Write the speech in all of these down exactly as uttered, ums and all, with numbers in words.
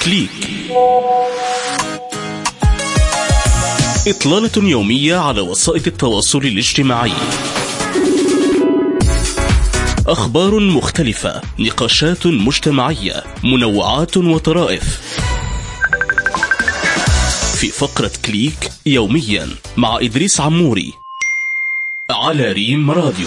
كليك، إطلالة يومية على وسائل التواصل الاجتماعي. أخبار مختلفة، نقاشات مجتمعية، منوعات وطرائف. في فقرة كليك يوميا مع إدريس عموري على ريم راديو.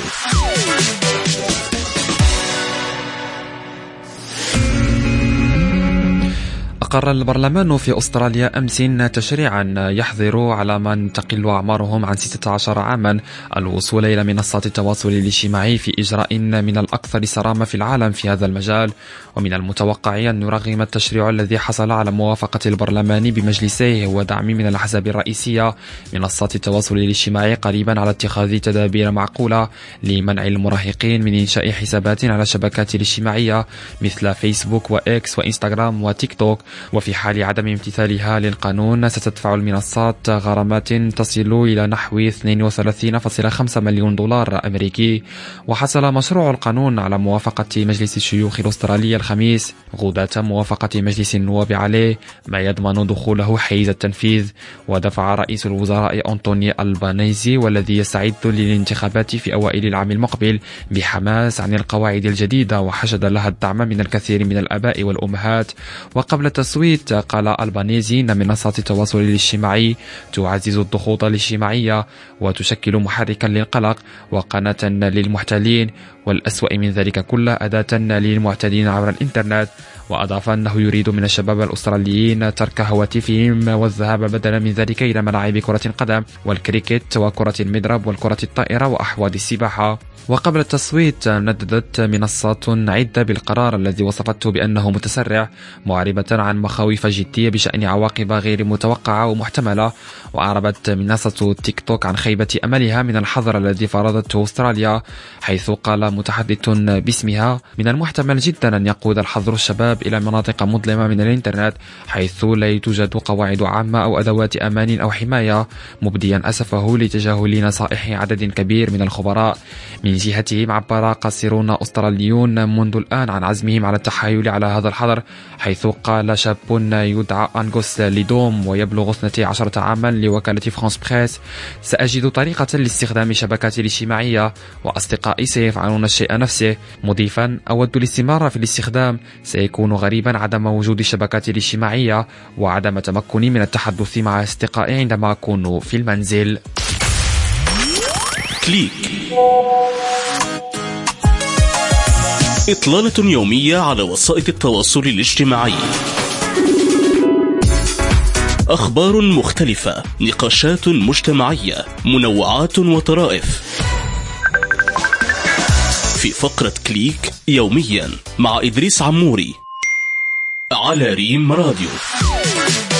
أقر البرلمان في أستراليا أمس تشريعا يحظر على من تقل أعمارهم عن ستة عشر عاما الوصول إلى منصات التواصل الاجتماعي في إجراء من الأكثر صرامة في العالم في هذا المجال. ومن المتوقع أن يرغم التشريع الذي حصل على موافقة البرلمان بمجلسيه ودعم من الأحزاب الرئيسية منصات التواصل الاجتماعي قريبا على اتخاذ تدابير معقولة لمنع المراهقين من إنشاء حسابات على الشبكات الاجتماعية مثل فيسبوك وإكس وإنستغرام وتيك توك. وفي حال عدم امتثالها للقانون ستدفع المنصات غرامات تصل إلى نحو اثنين وثلاثين فاصلة خمسة مليون دولار أمريكي. وحصل مشروع القانون على موافقة مجلس الشيوخ الأسترالي الخميس غداة موافقة مجلس النواب عليه، ما يضمن دخوله حيز التنفيذ. ودفع رئيس الوزراء أنطوني ألبانيزي والذي يستعد للانتخابات في أوائل العام المقبل بحماس عن القواعد الجديدة، وحشد لها الدعم من الكثير من الآباء والأمهات. وقبل التصويت قال ألبانيزي أن منصات التواصل الاجتماعي تعزز الضغوط الاجتماعية وتشكل محركا للقلق وقناة للمحتالين، والأسوأ من ذلك كله أداة للمعتدين عبر الإنترنت. وأضاف أنه يريد من الشباب الأستراليين ترك هواتفهم والذهاب بدلا من ذلك إلى ملاعب كرة القدم والكريكت وكرة المضرب والكرة الطائرة وأحواض السباحة. وقبل التصويت نددت منصات عدة بالقرار الذي وصفته بأنه متسرع، معربة عن مخاوف جدية بشأن عواقب غير متوقعة ومحتملة. وأعربت منصة تيك توك عن خيبة أملها من الحظر الذي فرضته أستراليا، حيث قال متحدث باسمها: من المحتمل جدا أن يقود الحظر الشباب إلى مناطق مظلمة من الإنترنت حيث لا توجد قواعد عامة أو أدوات أمان أو حماية، مبديا أسفه لتجاهل نصائح عدد كبير من الخبراء. من جهتهم عبر قاصرون أستراليون منذ الآن عن عزمهم على التحايل على هذا الحظر، حيث قال شاب يدعى أنغوس ليدوم ويبلغ اثنتي عشرة عاما لوكالة فرانس بريس: سأجد طريقة لاستخدام شبكاتي الاجتماعية وأصدقائي سيفعلون الشيء نفسه، مضيفا: أود الاستمرار في الاستخدام، سيكون غريبا عدم وجود الشبكات الاجتماعية وعدم تمكني من التحدث مع أصدقائي عندما أكون في المنزل. كليك، إطلالة يومية على وسائل التواصل الاجتماعي. أخبار مختلفة، نقاشات مجتمعية، منوعات وطرائف. في فقرة كليك يوميا مع إدريس عموري على ريم راديو.